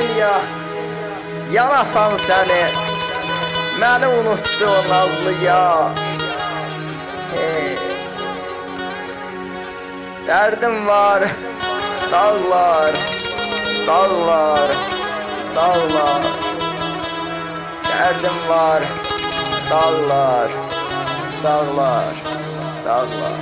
dünya yanasan səni, məni unutdu o nazlı yar. Dərdim var, dağlar, dağlar, dağlar. Dərdim var, dağlar, dağlar, dağlar.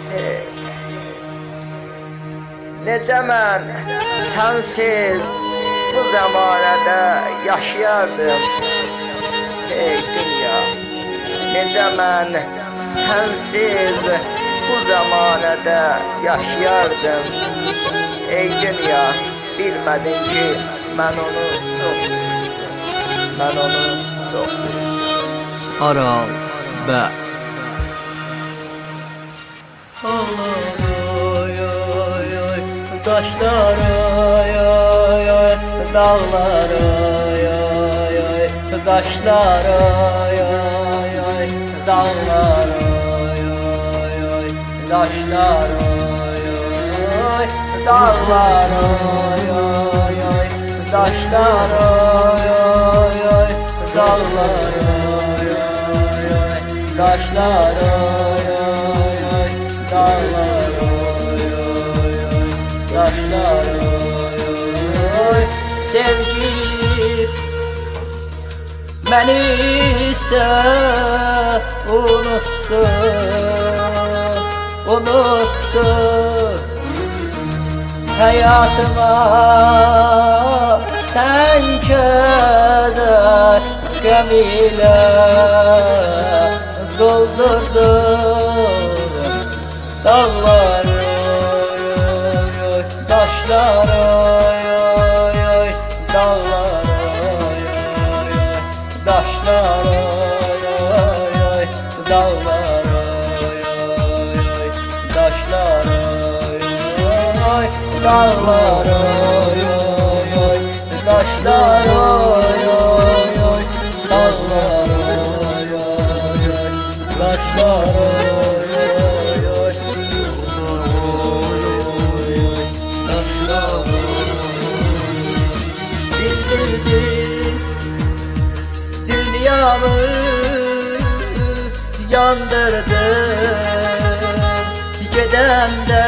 Necə mən sənsiz bu zəmanədə yaşayardım, ey dünya. Necə mən sənsiz bu zəmanədə yaşayardım, ey dünya. Bilmədin ki, mən onu çox sevdim, mən onu çox sevdim. Aral Bə Daşlar oy oy oy, dağlar oy oy oy, daşlar oy oy oy, dağlar oy oy oy, daşlar oy oy, dağlar oy oy oy, daşlar oy oy oy, dağlar oy oy oy, daşlar oy oy oy, dağlar taşlar oy. Sevgilim beni ise unuttu, unuttu. Hayatıma sen keder gam ile doldurdun dağlar. Taşlar oy oy oy, dağlar oy oy oy, taşlar oy oy oy, dağlar oy oy oy, taşlar oy oy, dağlar oy oy oy, taşlar oy oy oy, dağlar oy oy oy, taşlar oy oy oy. Dünyamı yandırdın, gidende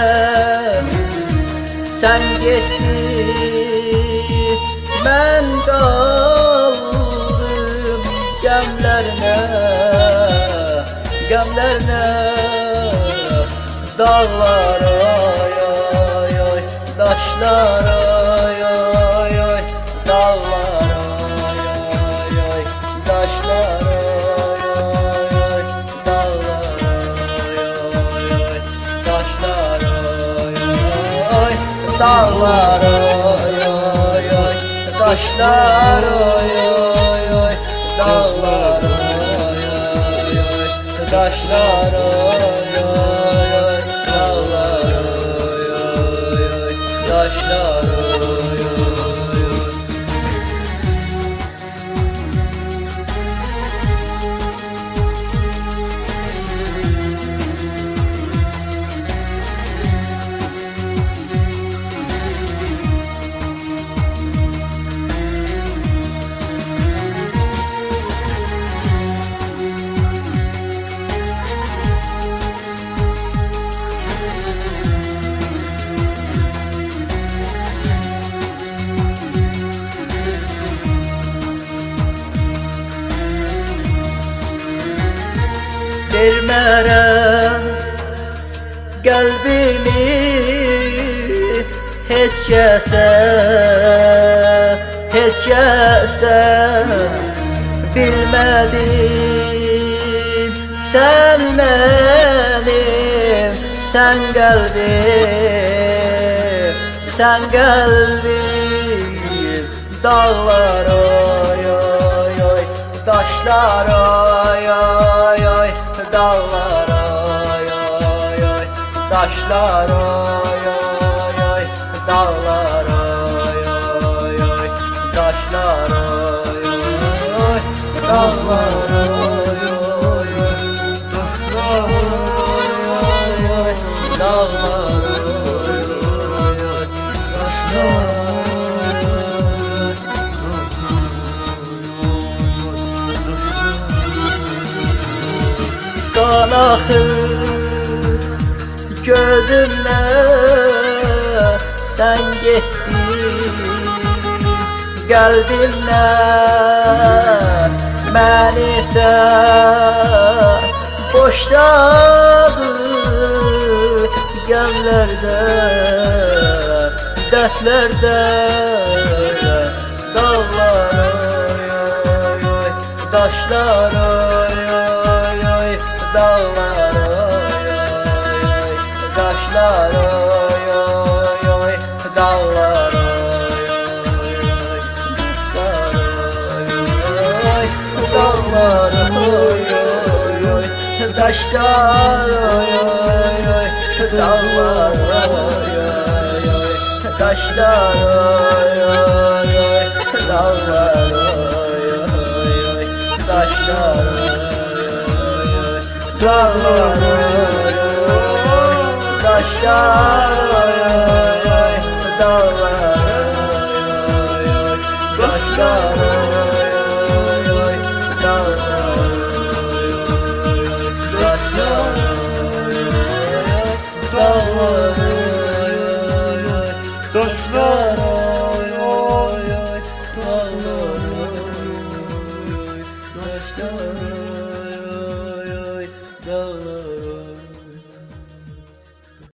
sen gittin, ben kaldım gemlerine, gemlerine. Dağlar oy oy oy, taşlar oy oy oy, dağlar oy oy oy, taşlar oy oy oy, dağlar oy oy oy, taşlar oy oy, dağlar oy oy oy, taşlar oy oy oy, dağlar oy oy oy, taşlar oy oy oy. Vermərəm qəlbimi heç kəsə, heç kəsə. Bilmədim sən mənim, sən qəlbim, sən qəlbim. Dağlar oy oy oy, daşlar oy oy oy, dağlar oy oy oy, taşlar oy oy oy, dağlar oy oy oy, taşlar oy oy, dağlar oy oy oy, taşlar oy oy, dağlar oy oy oy, taşlar oy oy. axır gözümdən sən getdin, qəlbimdən məni sən boşladın. Gəmlərdən, dərdlərdən, dağlar oy oy oy, daşlar oy oy oy, dağlar oy oy oy, daşlar oy oy oy, dağlar oy oy oy, dağlar oy oy oy, daşlar oy oy oy, dağlar oy oy oy, taşlar oy oy oy, dağlar oy oy oy, taşlar oy oy oy, dağlar oy oy, taşlar oy oy, dağlar oy oy, taşlar oy oy, dağlar oy oy, taşlar oy oy, dağlar oy oy, taşlar